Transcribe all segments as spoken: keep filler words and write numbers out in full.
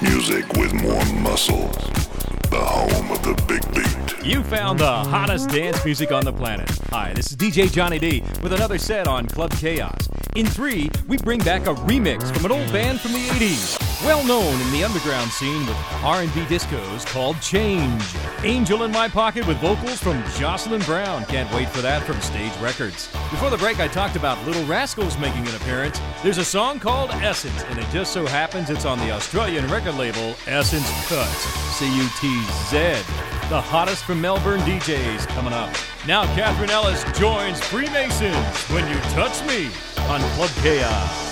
Music with more muscle. The home of the big beat. You found the hottest dance music on the planet. Hi, this is D J Johnny D with another set on Club Chaos. In three, we bring back a remix from an old band from the eighties. Well known in the underground scene with R and B discos called Change. Angel in My Pocket with vocals from Jocelyn Brown. Can't wait for that from Stage Records. Before the break, I talked about Little Rascals making an appearance. There's a song called Essence, and it just so happens it's on the Australian record label Essence Cuts. C U T Z. The hottest from Melbourne D Js coming up. Now Catherine Ellis joins Freemasons When You Touch Me on Club Chaos.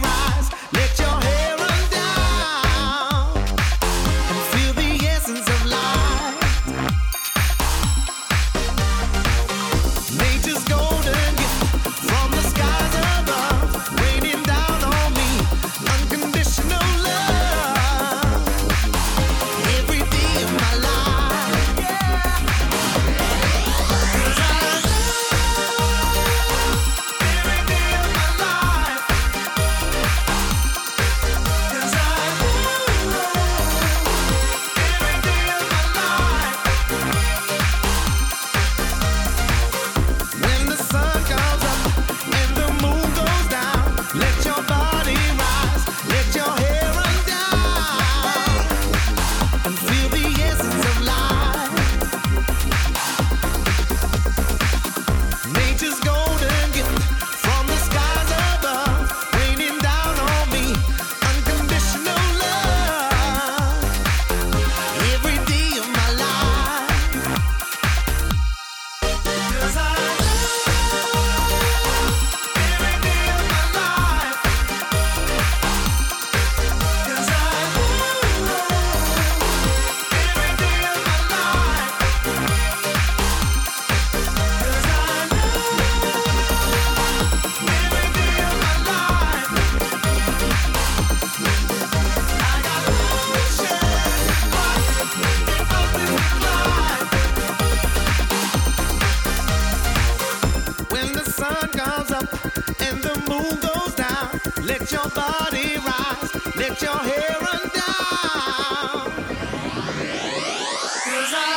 Of life. your hair undone. 'Cause I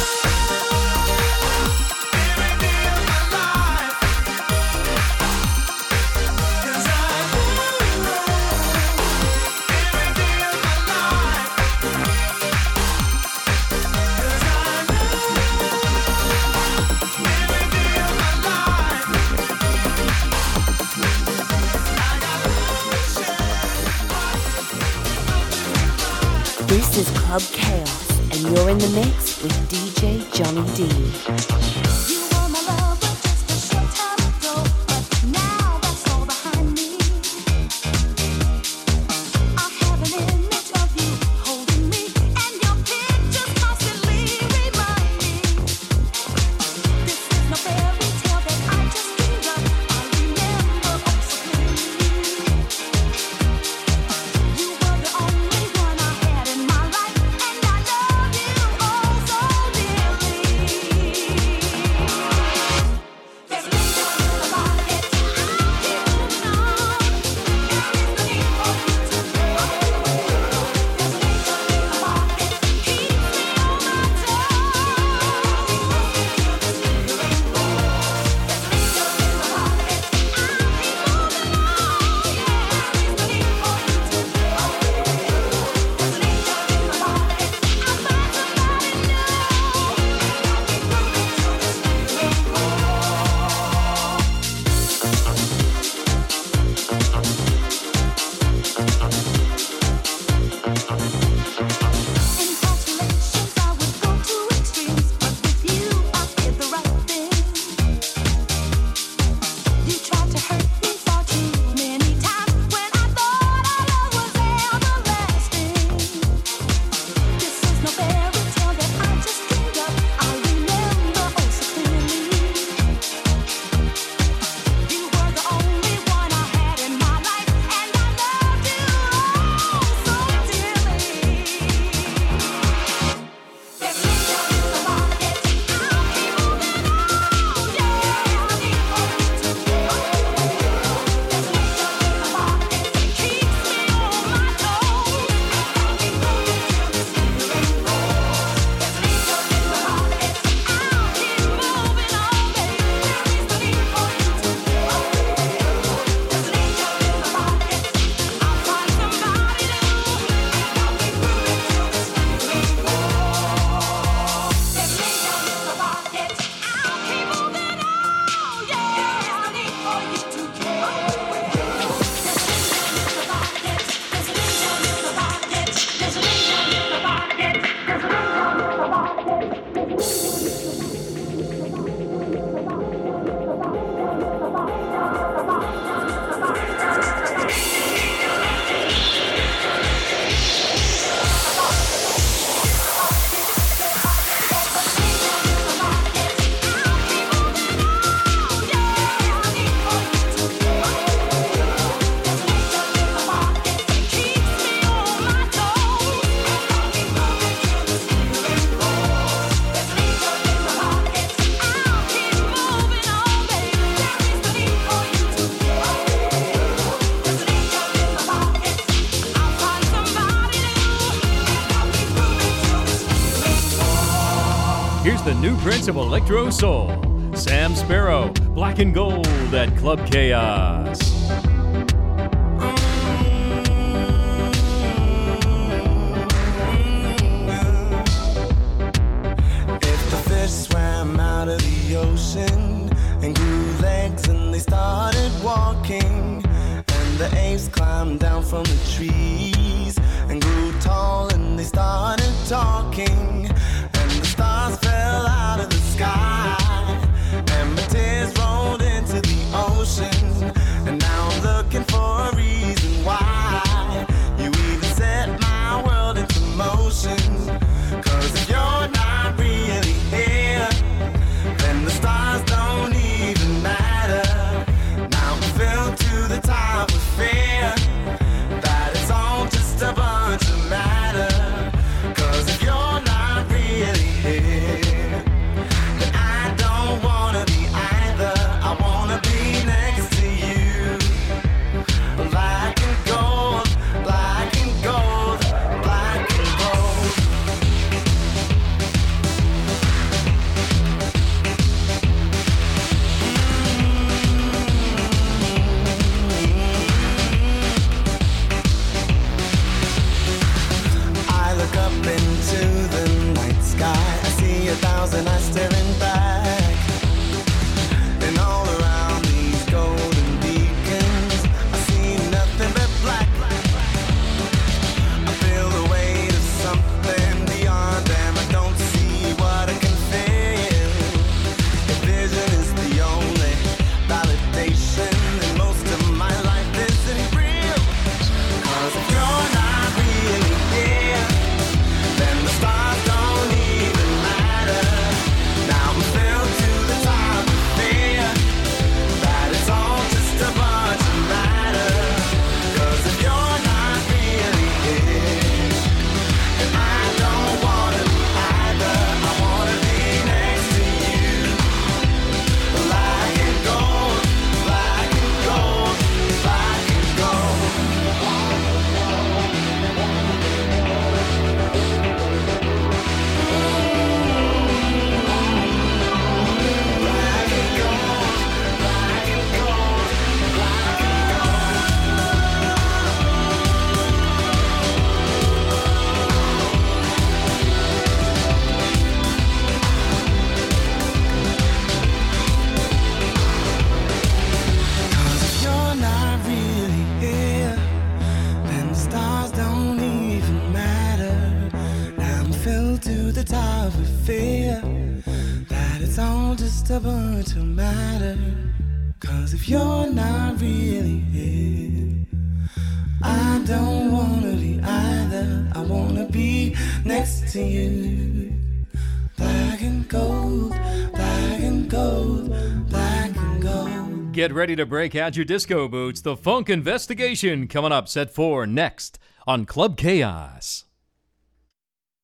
This is Club Chaos, and you're in the mix with D J Johnny D. Here's the new prince of electro soul, Sam Sparro, Black and Gold at Club Chaos. If the fish swam out of the ocean and grew legs and they started walking, and the apes climbed down from the trees and grew tall and they started talking, and the stars fell out of the sky and my tears rolled into the ocean, and now I'm looking for a reason why you even set my world into motion. 'Cause if you're not really here, then the stars don't even matter. Now I'm filled to the top with fear that it's all just a bunch of matter. 'Cause if you're not really here, then I don't wanna be either. I wanna be next to you. Black and gold, black and tired with fear that it's all just a bunch of matter. Cause if you're not really here, I don't wanna be either. I wanna be next to you. Black and gold, black and gold, black and gold. Get ready to break out your disco boots. The Funk Investigation coming up, set four next on Club Chaos.